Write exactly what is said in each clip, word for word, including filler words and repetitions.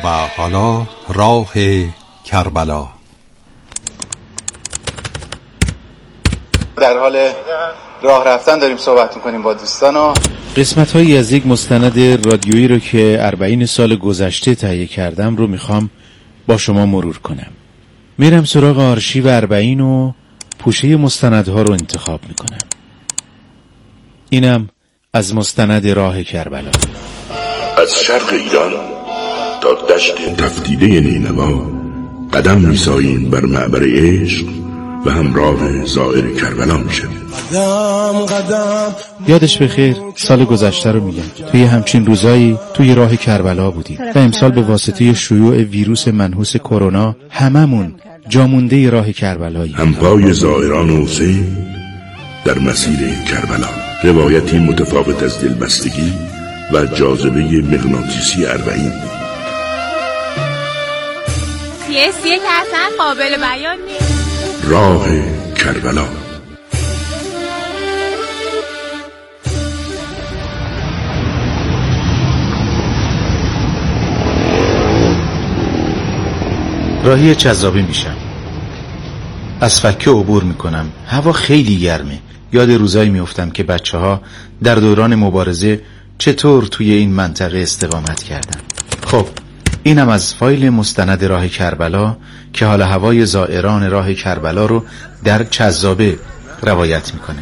و حالا راه کربلا. در حال راه رفتن داریم صحبت میکنیم با دوستان. قسمت هایی از یک مستند رادیویی رو که اربعین سال گذشته تهیه کردم رو میخوام با شما مرور کنم. میرم سراغ آرشیو اربعین و پوشه مستندها رو انتخاب میکنم. اینم از مستند راه کربلا. از شرق ایران تا دشت تفتیده نینوا قدم میساییم بر معبر عشق و همراه زائر کربلا میشیم. قدم قدم یادش بخیر سال گذشته رو میگم، توی همچین روزایی توی راه کربلا بودیم و امسال به واسطه شیوع ویروس منحوس کرونا هممون جامونده راه کربلایی. همپای زائران حسین در مسیر کربلا، روایتی متفاوت از دلبستگی و جاذبه مغناطیسی اربعین. سیاسیه که اصلا قابل بیان نیست. راه کربلا. راهی چذابه میشم، از فکه عبور میکنم. هوا خیلی گرمه. یاد روزایی میافتم که بچه ها در دوران مبارزه چطور توی این منطقه استقامت کردن. خب اینم از فایل مستند راه کربلا که حال هوای زائران راه کربلا رو در چذابه روایت میکنه.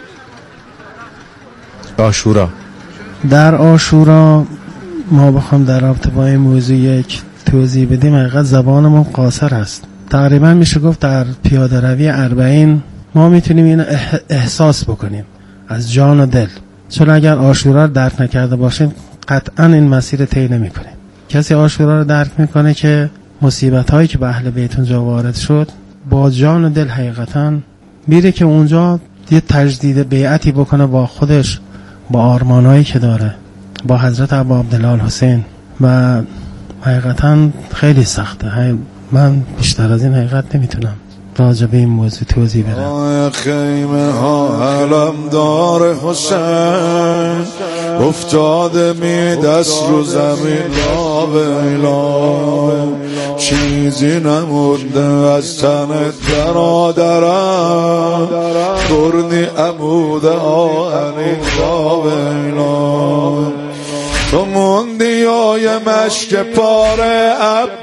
عاشورا. در عاشورا ما بخوام در رابطه با این موضوع یک توضیح بدیم، حقیقت زبانمون قاصر است. تقریبا میشه گفت در پیاده روی اربعین ما میتونیم اینو احساس بکنیم از جان و دل، چون اگر عاشورا رو درک نکرده باشیم قطعا این مسیر طی نمی‌کنیم. کسی عاشورا رو درک میکنه که مصیبت هایی که به اهل بیت اونجا وارد شد با جان و دل حقیقتا میره که اونجا یه تجدید بیعتی بکنه با خودش، با آرمانایی که داره، با حضرت ابا عبدالله الحسین. و حقیقتا خیلی سخته. من بیشتر از این حقیقت نمیتونم راجع به این موضوع توضیح بدم. خیمه ها علم دار حسین افتاده می دست رو زمین لا بیلا، چیزی نمونده از تن برادرم، کرنی عمود آهنین لا بیلا. تو موندی های مشک پاره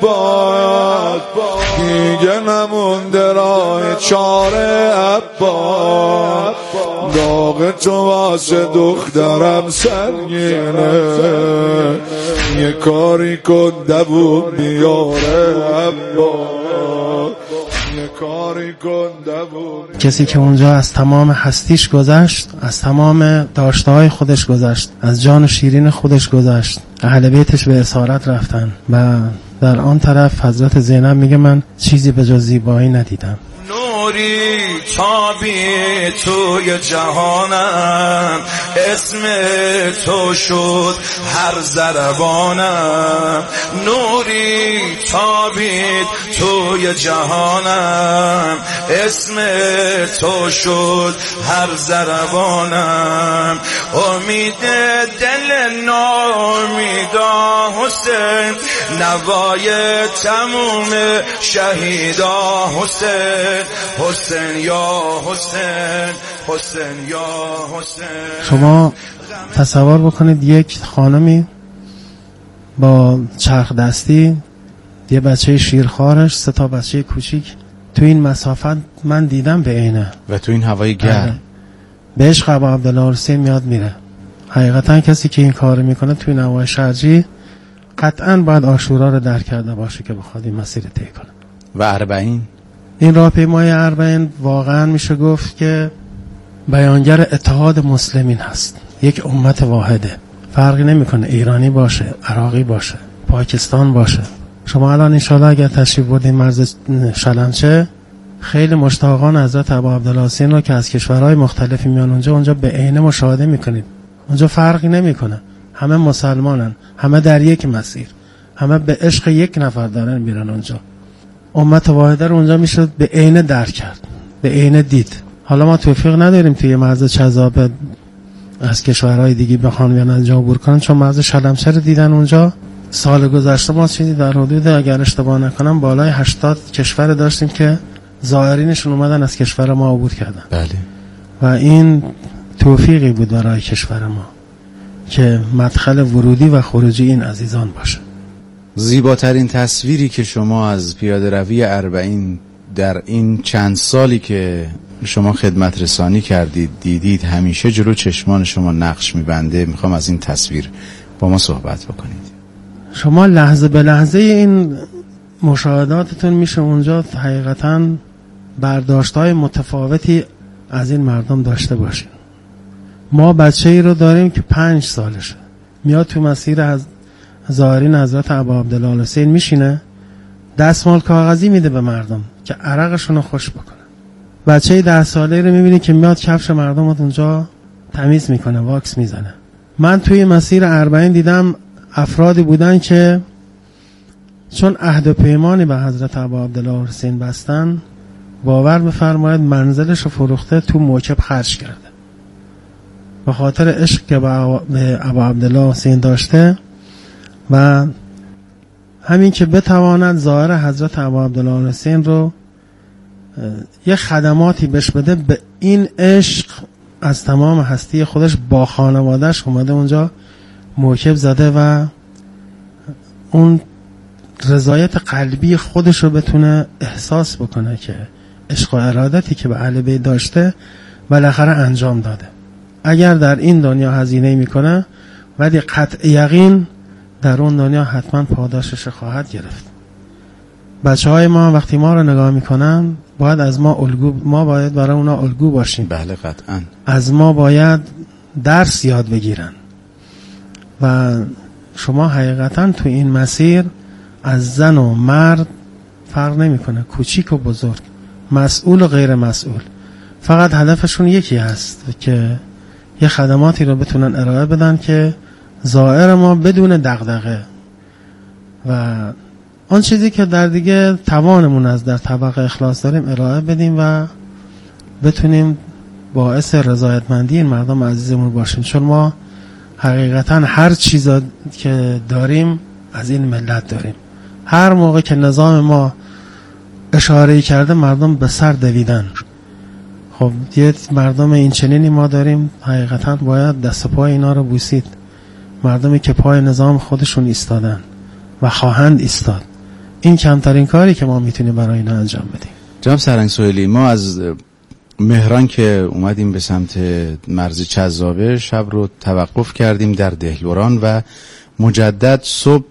عباس، دیگه نمونده راه چاره عباس، داغ تو واسه دخترم سنگینه، یه کاری کن دوون بیاره عباس، یه کاری کن دوون. کسی که اونجا از تمام هستیش گذشت، از تمام داشته‌های خودش گذشت، از جان شیرین خودش گذشت، اهل بیتش به اسارت رفتن و در آن طرف حضرت زینب میگه من چیزی به جز زیبایی ندیدم. نوری تابی توی جهانم، اسم تو شد هر ضربانم، نوری تابید توی جهانم، اسم تو شد هر ضربانم، امید دل ناامیدا حسین، نوای تموم شهیدا حسین، حسین یا حسین، حسین یا حسین. شما تصور بکنید یک خانمی با چرخ دستی، یه بچه شیرخوارش، سه تا بچه کوچیک، تو این مسافت من دیدم به عینه و تو این هوای گرم به عشق ابا عبدالله الحسین میاد میره. حقیقتا کسی که این کار میکنه توی نوای شرجی قطعا باید عاشورا رو درک کرده باشه که بخواد این مسیر طی کنه. و اربعین، این راهپیمای اربعین واقعا میشه گفت که بیانگر اتحاد مسلمین هست. یک امت واحده، فرقی نمیکنه ایرانی باشه، عراقی باشه، پاکستان باشه. شما الان انشالله اگر تشریف بردین مرز شلمچه، خیلی مشتاقان حضرت ابا عبدالله الحسین رو که از کشورهای مختلفی میان اونجا اونجا به عینه مشاهده میکنید. اونجا فرقی نمیکنه، همه مسلمانن، همه در یک مسیر، همه به عشق یک نفر دارن میرن اونجا. امت واحده رو اونجا میشه به عینه درک کرد، به عینه دید. حالا ما توفیق نداریم توی مرز چذابه از کشورهای دیگه بخوان بیان از جا عبور کنن، چون مرز شلمچه رو دیدن اونجا سال گذشته ما چیزی در حدود اگر اشتباه نکنم بالای هشتاد کشور داشتیم که زائرینشون اومدن از کشور ما عبور کردن. بله. و این توفیقی بود برای کشور ما که مدخل ورودی و خروجی این عزیزان باشه. زیباترین تصویری که شما از پیاده روی اربعین در این چند سالی که شما خدمت رسانی کردید دیدید همیشه جلو چشمان شما نقش میبنده، میخوام از این تصویر با ما صحبت بکنید. شما لحظه به لحظه این مشاهداتتون میشه اونجا حقیقتاً برداشت‌های متفاوتی از این مردم داشته باشین. ما بچه ای رو داریم که پنج سالشه میاد تو مسیر از زائرین حضرت ابا عبدالله حسین میشینه، دستمال کاغذی میده به مردم که عرقشون رو خوش بکنه. بچه ده ساله رو میبینی که میاد کفش مردم رو اونجا تمیز میکنه، واکس میزنه. من توی مسیر اربعین دیدم افرادی بودن که چون عهد و پیمانی به حضرت ابا عبدالله حسین بستن، باور بفرمایید منزلش رو فروخته تو موکب خرج کرده به خاطر عشق که به ابا عبدالله حسین داشته و همین که بتواند ظاهر حضرت ابا عبدالله حسین رو یه خدماتی بهش بده. به این عشق از تمام هستی خودش با خانوادهش اومده اونجا موکب زده و اون رضایت قلبی خودش رو بتونه احساس بکنه که عشق و ارادتی که به اهل بیت داشته بالاخره انجام داده. اگر در این دنیا هزینه میکنه ولی قطع یقین در اون دنیا حتما پاداشش خواهد گرفت. بچه های ما وقتی ما رو نگاه میکنن باید از ما الگو، ما باید برای اونا الگو باشیم. بله قطعا. از ما باید درس یاد بگیرن و شما حقیقتا تو این مسیر از زن و مرد فرق نمیکنه، کوچیک و بزرگ، مسئول و غیر مسئول، فقط هدفشون یکی هست که یه خدماتی رو بتونن ارائه بدن که زائر ما بدون دغدغه و آن چیزی که در دیگه توانمون از در طبق اخلاص داریم ارائه بدیم و بتونیم باعث رضایتمندی این مردم عزیزمون باشیم. چون ما حقیقتا هر چیزا که داریم از این ملت داریم. هر موقع که نظام ما اشاره کرده مردم به سر دویدن. خب یه مردم این چنینی ما داریم، حقیقتا باید دست پای اینا رو بوسید. مردمی که پای نظام خودشون ایستادن و خواهند ایستاد. این کمترین کاری که ما میتونیم برای اینا انجام بدیم. جناب سرهنگ سهیلی، ما از مهران که اومدیم به سمت مرز چذابه شب رو توقف کردیم در دهلوران و مجدد صبح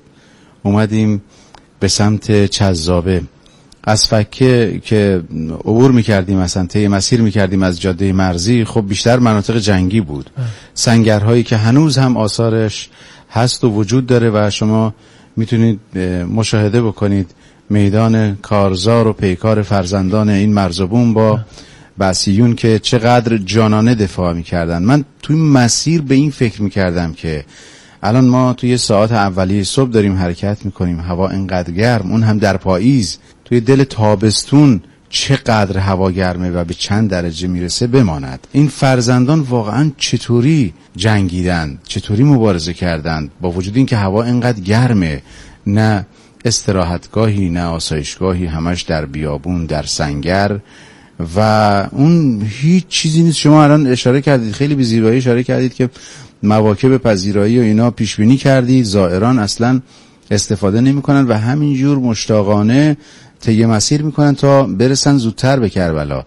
اومدیم به سمت چذابه. از فکه که عبور میکردیم اصلا طی مسیر میکردیم از جاده مرزی، خب بیشتر مناطق جنگی بود. سنگرهایی که هنوز هم آثارش هست و وجود داره و شما میتونید مشاهده بکنید میدان کارزار و پیکار فرزندان این مرزبون با بعثیون که چقدر جانانه دفاع میکردن. من توی مسیر به این فکر میکردم که الان ما توی ساعت اولیه صبح داریم حرکت میکنیم، هوا اینقدر گرم، اون هم در پاییز، توی دل تابستون چقدر هوا گرمه و به چند درجه میرسه بماند. این فرزندان واقعا چطوری جنگیدن، چطوری مبارزه کردند با وجود این که هوا اینقدر گرمه، نه استراحتگاهی نه آسایشگاهی، همش در بیابون، در سنگر و اون هیچ چیزی نیست. شما الان اشاره کردید، خیلی به زیبایی اشاره کردید که مواکب پذیرایی و اینا پیش بینی کردید، زائران اصلا استفاده نمی‌کنن و همینجور مشتاقانه طی مسیر میکنن تا برسن زودتر به کربلا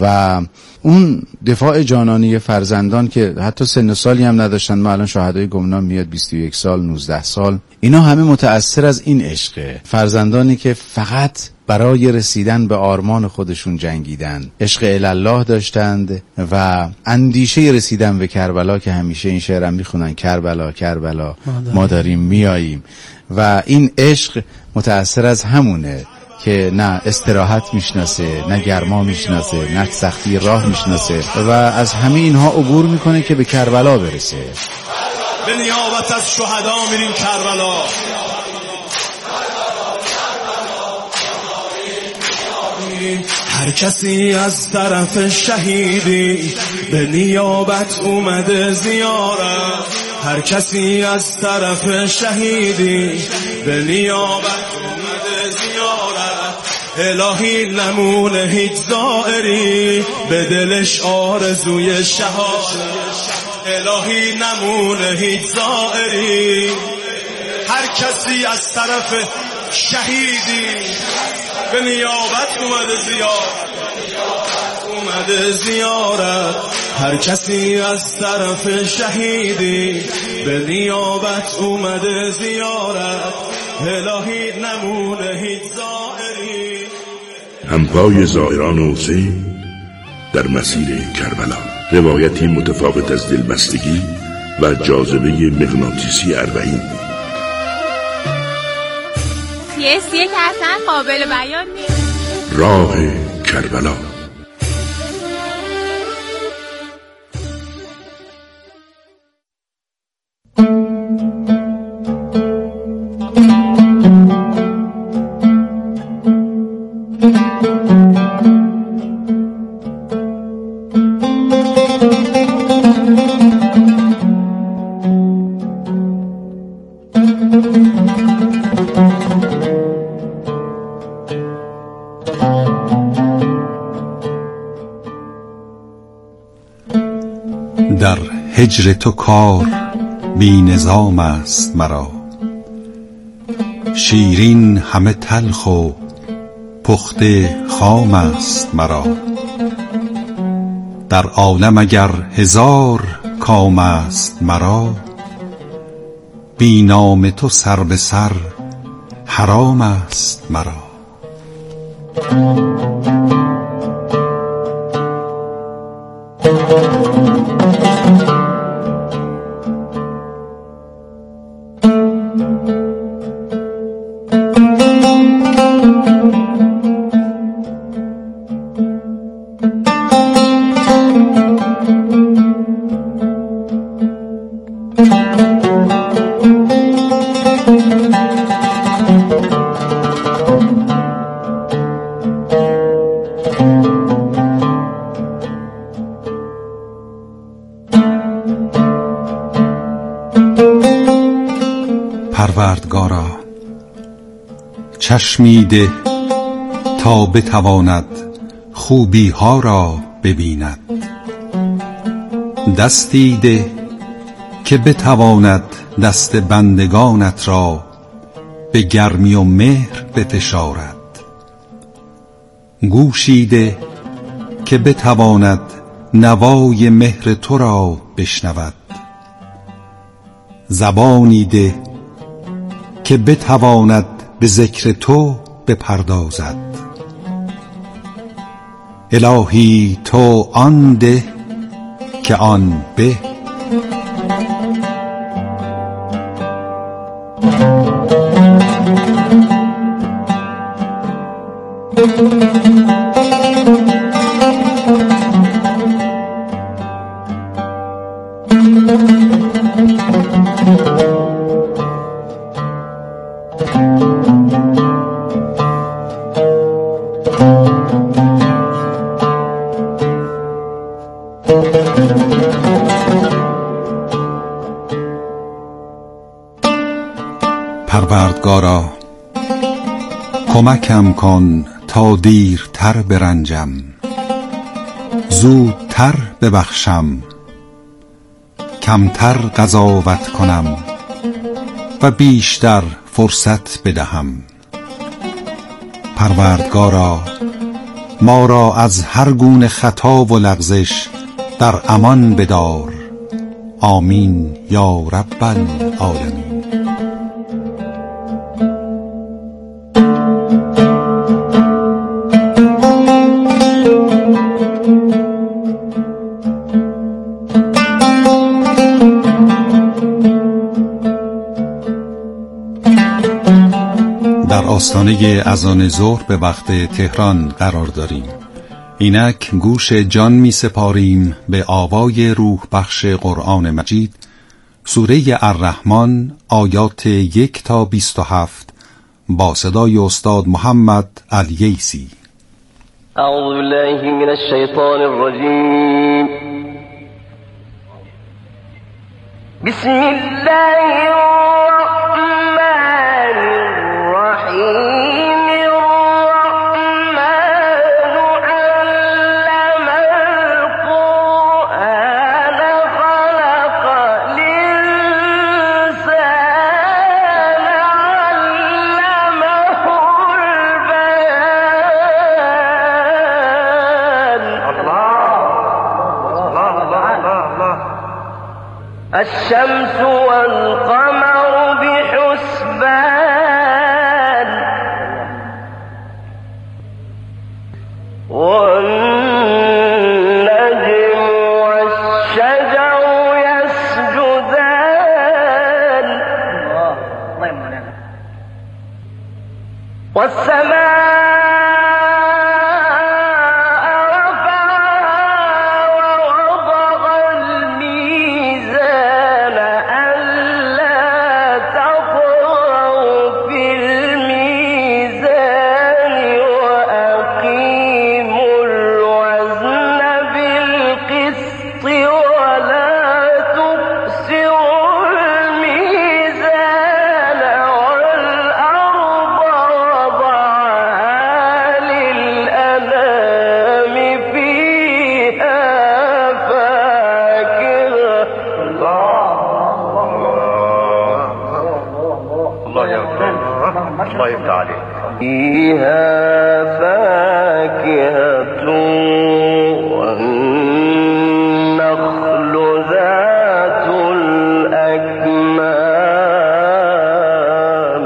و اون دفاع جانانی فرزندان که حتی سن و سالی هم نداشتن. ما الان شهدای گمنام میاد بیست و یک سال، نوزده سال، اینا همه متأثر از این عشقه. فرزندانی که فقط برای رسیدن به آرمان خودشون جنگیدن، عشق الالله داشتند و اندیشه رسیدن به کربلا که همیشه این شعرم میخونن، کربلا کربلا ما داریم میاییم، و این عشق متأثر از همونه که نه استراحت میشناسه، نه گرما میشناسه، نه سختی راه میشناسه و از همه اینها عبور میکنه که به کربلا برسه. به نیابت از شهدا میریم کربلا. هر کسی از طرف شهیدی به نیابت اومده زیارت. هر کسی از طرف شهیدی به نیابت اومده زیارت. الهی نمونه هیچ زائری به دلش آرزوی شهادت. الهی نمونه هیچ زائری هر کسی از طرف شهیدی به نیابت اومده زیارت. اومده زیارت هر کسی از طرف شهیدی به نیابت اومده زیارت. الهی نمونه هیچ زائری. همپای زائران حسین در مسیر کربلا، روایتی متفاوت از دلبستگی و جاذبه مغناطیسی اربعین. یه سیه که اصلا قابل بیان نیست. راه کربلا. در هجر تو کار بی نظام است مرا، شیرین همه تلخ و پخته خام است مرا. در عالم اگر هزار کام است مرا، بی نام تو سر به سر حرام است مرا. پروردگارا چشمی ده تا بتواند خوبی ها را ببیند، دستی ده که بتواند دست بندگانت را به گرمی و مهر بفشارد، گوشی ده که بتواند نوای مهر تو را بشنود، زبانی ده که بتواند به ذکر تو بپردازد. الهی تو آن ده که آن به. پروردگارا کمکم کن تا دیرتر برنجم، زودتر ببخشم، کمتر قضاوت کنم و بیشتر فرصت بدهم. پروردگارا ما را از هر گونه خطا و لغزش در امان بدار. آمین یا رب العالمین. در آستانه اذان ظهر به وقت تهران قرار داریم. اینک گوش جان می سپاریم به آوای روح بخش قرآن مجید، سوره الرحمن آیات یک تا بیست و هفت با صدای استاد محمد الییسی. اعوذ بالله من الشیطان الرجیم. بسم الله الرحمن الرحيم الرحمن علم القرآن خلق الإنسان علمه البيان. الشمس والقمر بحسبان والنجم والشجر يسجدان والسماء فيها فاكهة والنخل ذات الأكمام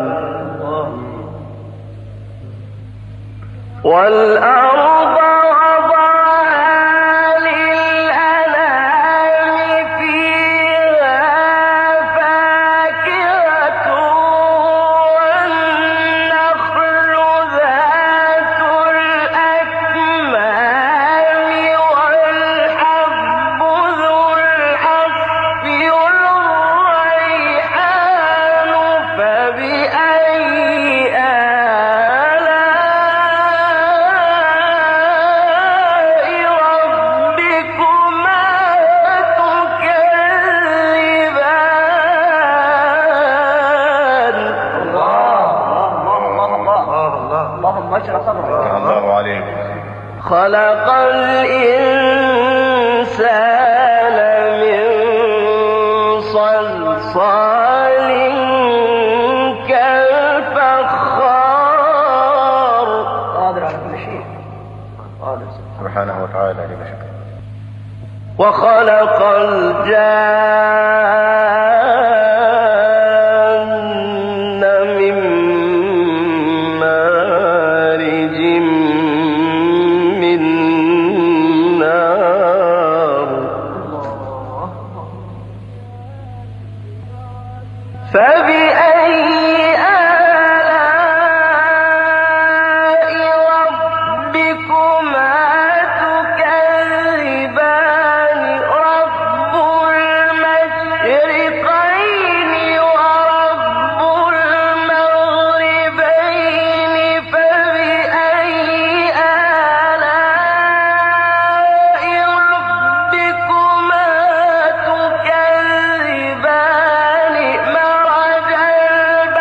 والأرض وضعها للأنام فيها فاكهة خلق الإنسان من صلصال كالفخار قادر على كل شيء سبحانه وتعالى لمشكله وخلق الجان من مارج فبأي آلاء ربكما تكذبان رب المشرقين ورب المغربين فبأي آلاء ربكما تكذبان مرج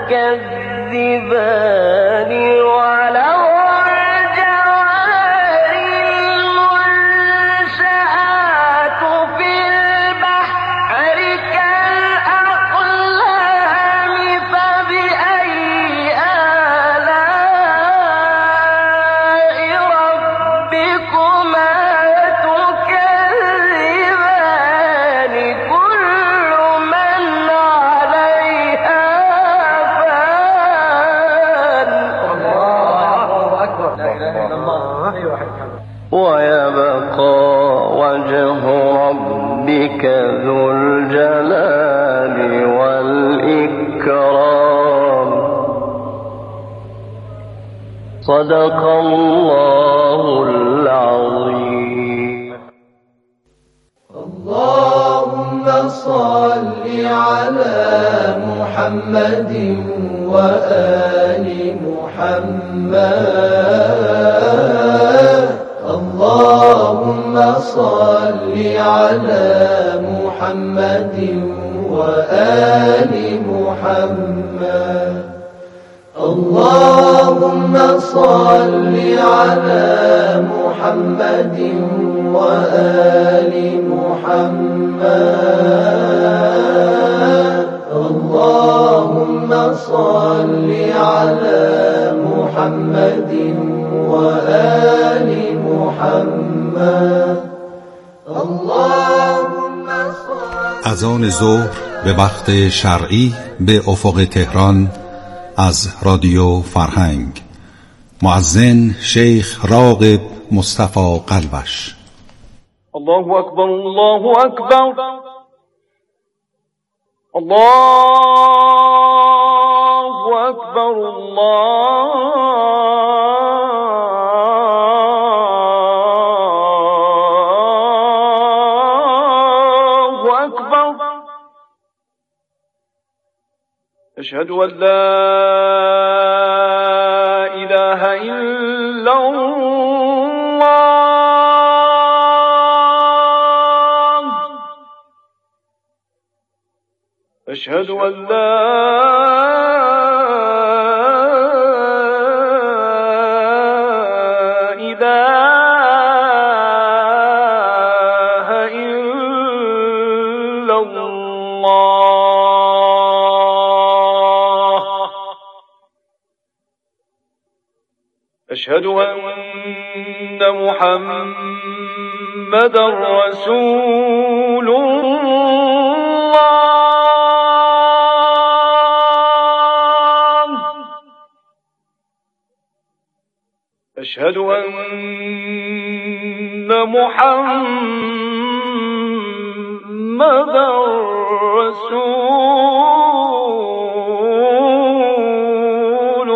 تكذبان وله الجوار المنشآت في البحر كالأعلام فبأي آلاء ربكما تكذبان كل من عليها فان الله أكبر لا إله إلا الله ويبقى وجه ربك ذو الجلال والإكرام صدق الله العظيم. اللهم صل على محمد وآل محمد. اللهم صل على محمد وآل محمد. اللهم صل على محمد وآل محمد. اللهم صل على محمد وآل محمد. اللهم صل. اذان ظهر به وقت شرعی به افق تهران از رادیو فرهنگ. مؤذن شیخ راغب مصطفی قلبش. الله أكبر الله أكبر الله أكبر الله أكبر. أشهد أن لا إله إلا الله. أشهد أن لا إله إلا الله. أشهد أن محمدا رسول الله. أشهد أن محمدا رسول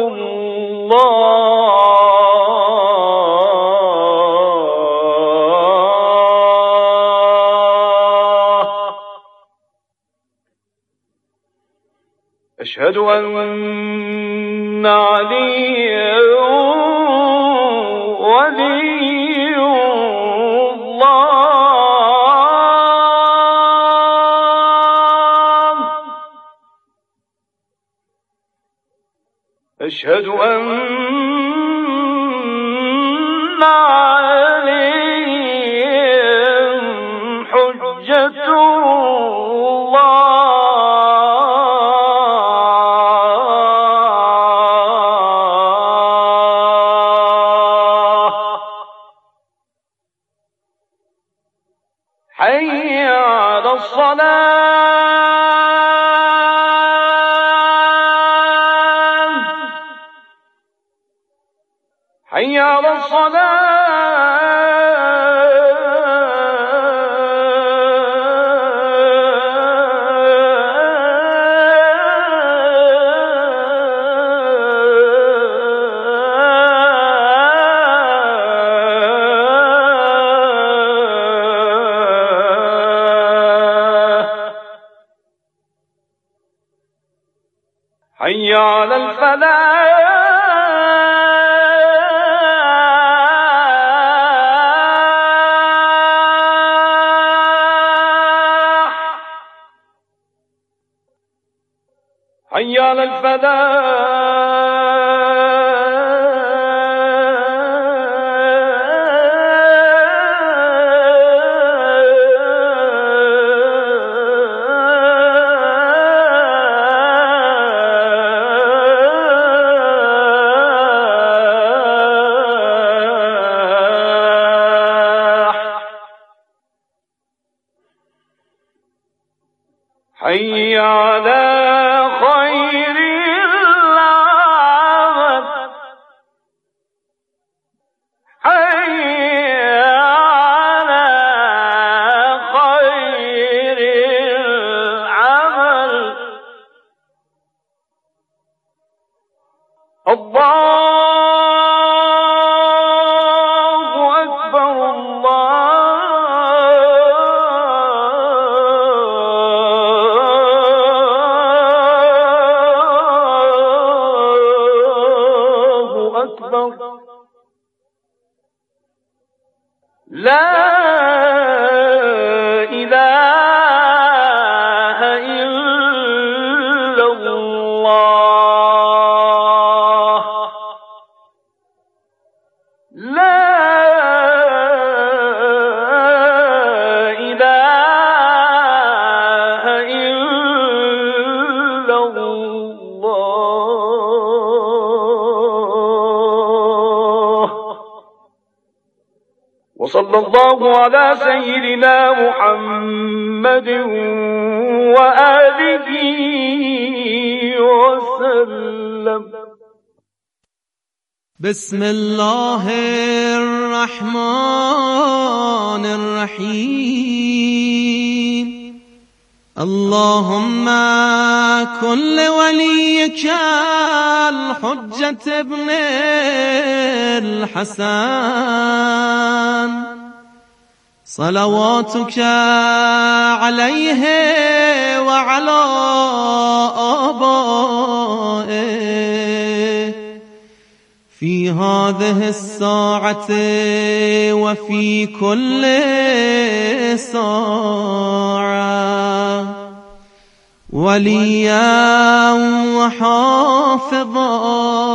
الله. أشهد أن عليا ولي الله. أشهد أن عليهم حجة الله. حي على الصلاة حي على حي على الفلاح حي على الفلاح. حي على خير العمل، حي على خير العمل. الله أكبر الله أكبر. لا إله إلا الله. لا إله إلا الله. وصلى الله على سيدنا محمد وآله وسلم. بسم الله الرحمن الرحيم. اللهم كن لوليك الحجة ابن الحسن صلواتك عليه وعلى آبائه في هذه الساعة وفي كل ساعة وليا وحافظا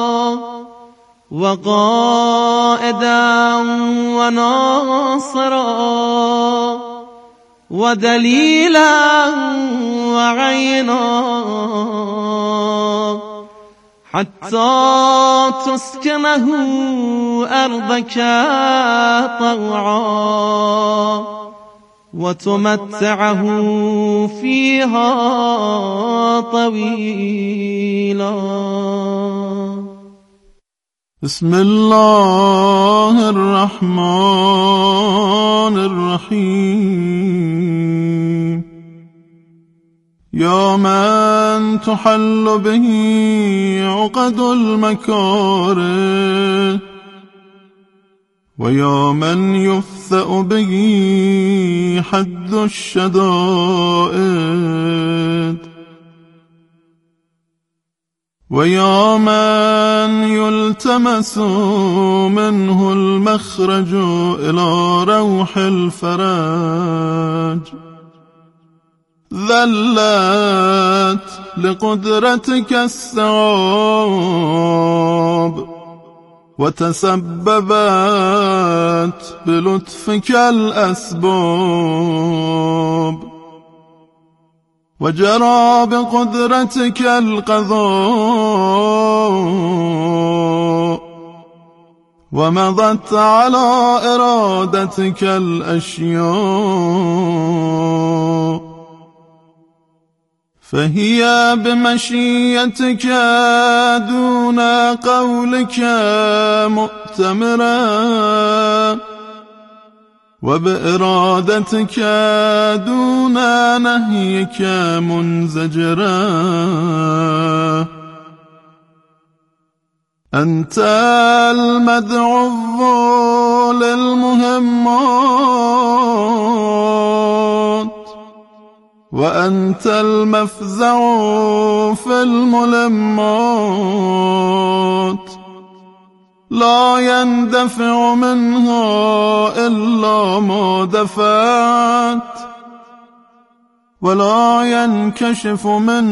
وقائدا وناصرا ودليلا وعينا حتى تسكنه أرضك طوعا وتمتعه فيها طويلا. بسم الله الرحمن الرحيم. يا من تحل به عقد المكاره ويا من يفثأ به حد الشدائد ويا من يلتمس منه المخرج إلى روح الفرج ذلت لقدرتك الثواب وتسببت بلطفك الأسباب وجرى بقدرتك القضاء ومضت على إرادتك الأشياء فهي بمشيتك دون قولك مؤتمرا وبإرادتك دون نهيك منزجرا. أنت المدعو للمهمات وأنت المفزع في الملمات لا يندفع منها إلا ما دفعت ولا ينكشف منها